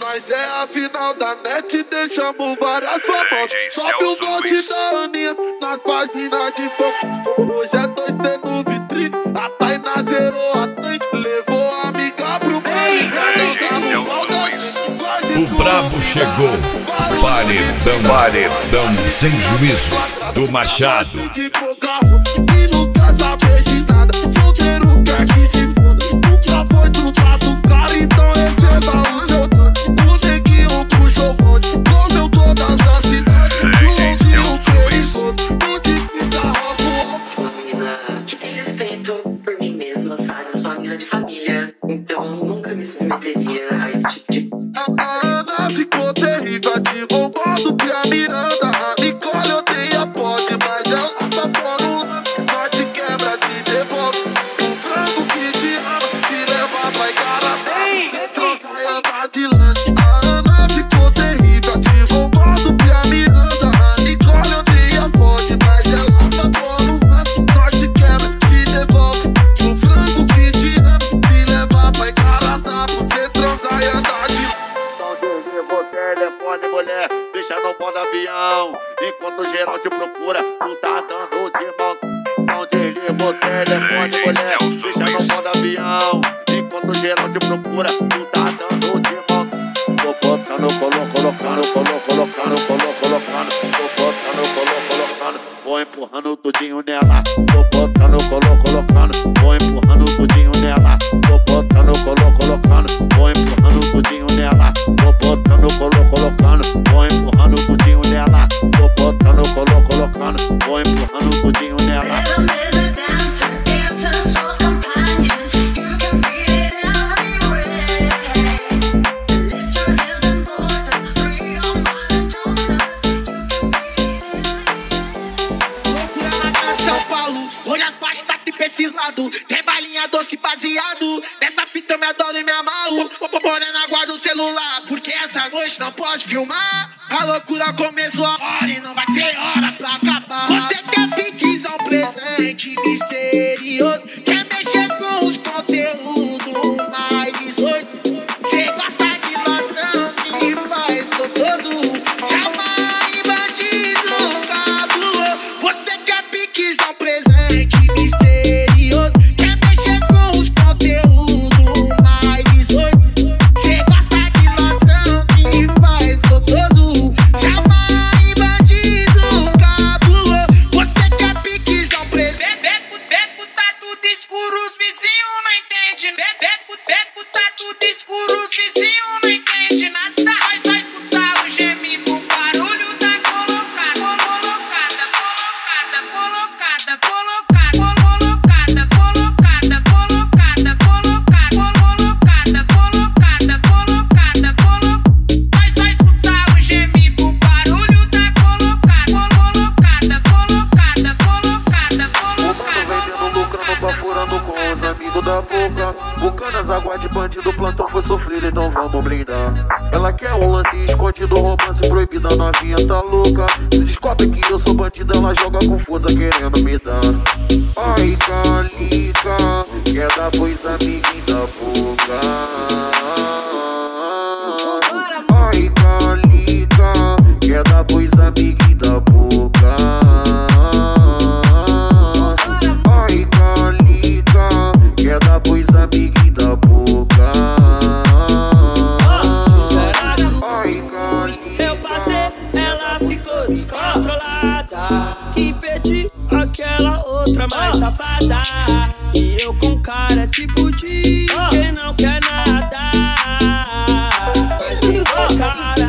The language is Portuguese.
Nós é a final da net, deixamos várias famosas. Sobe o bote da Aninha nas páginas de foco. Hoje é 2D no vitrine, a Tainá zerou a frente. Levou a amiga pro baile pra dançar no pau da gente. O brabo chegou, paredão sem juízo do Machado. E não quer saber de nada, solteiro quer que se foda. Nunca foi do lado do cara, então receba o seu tanto. O neguinho puxou o bonde, comeu todas as cidades. Joãozinho perigoso, onde fica Rafa. Uma mina que tem respeito por mim mesma, sabe? Eu sou uma mina de família, então nunca me submeteria a esse tipo de... A Ana ficou terrível, ativou o modo Pia Miranda. A Nicole odeia pode, mas ela tá fora o lance. Nós te quebra, te devolve um frango que te ama, te leva pra Igarapé, você transa e anda de lanche. A Ana ficou terrível, ativou o modo Pia Miranda. A Nicole odeia pode, mas ela tá fora o lance. Nós te quebra, te devolve um frango que te ama, te leva pra Igarapé, você transa e anda de lanche. Telefone, mulher, deixa no modo avião. Enquanto geral te procura, tu tá dando de mão. Não desliga o telefone, mulher, deixa no modo avião. Enquanto geral te procura, tu tá dando de mão. Tô botando, colocando. Tô botando, colocando. Vou empurrando tudinho nela. Tô botando, colocando. Vou empurrando tudinho nela. Tô botando, colocando. Vou empurrando tudinho nela. Tô botando, colocando. Vou empurrando tudinho nela. Tô botando, colocando. Vou empurrando tudinho nela. Hoje as faixas tá pra esse lado. Tem balinha doce baseado. Nessa fita eu me adoro e me amarro. Morena, guarda o celular, porque essa noite não pode filmar. A loucura começou agora e não vai ter hora pra acabar. Você quer piquezão presente misterioso, quer mexer com os conteúdos mais 18. Cê gosta de ladrão e faz gostoso. Chama em bandido, cabuloso. Você quer piquezão presente misterioso, quer mexer com os conteúdos mais 18. Cê gosta de ladrão e faz gostoso. Chama em bandido, cabuloso. Você quer piquezão presente. Beco tá tudo escuro, os vizinhos não entendem. Beco tá tudo escuro, os vizinhos não entendem nada. Mas vai escutar o gemido, o barulho da colocada. Mas vai escutar o gemido, o barulho da Furando com os amigos da boca, buscando as águas de bandido, o plantão foi sofrido, então vamos blindar. Ela quer um lance escondido, romance proibido, a novinha tá louca. Se descobre que eu sou bandido, ela joga confusa querendo me dar. Ai, calica, quer dar pros amiguinhos da boca. Ai, calica, quer dar pros amiguinhos da boca. Quer dar pros amiguinhos da boca. Ai, eu passei, ela ficou descontrolada e pedi aquela outra mais safada. E eu com cara tipo de quem não quer nada. Mas que cara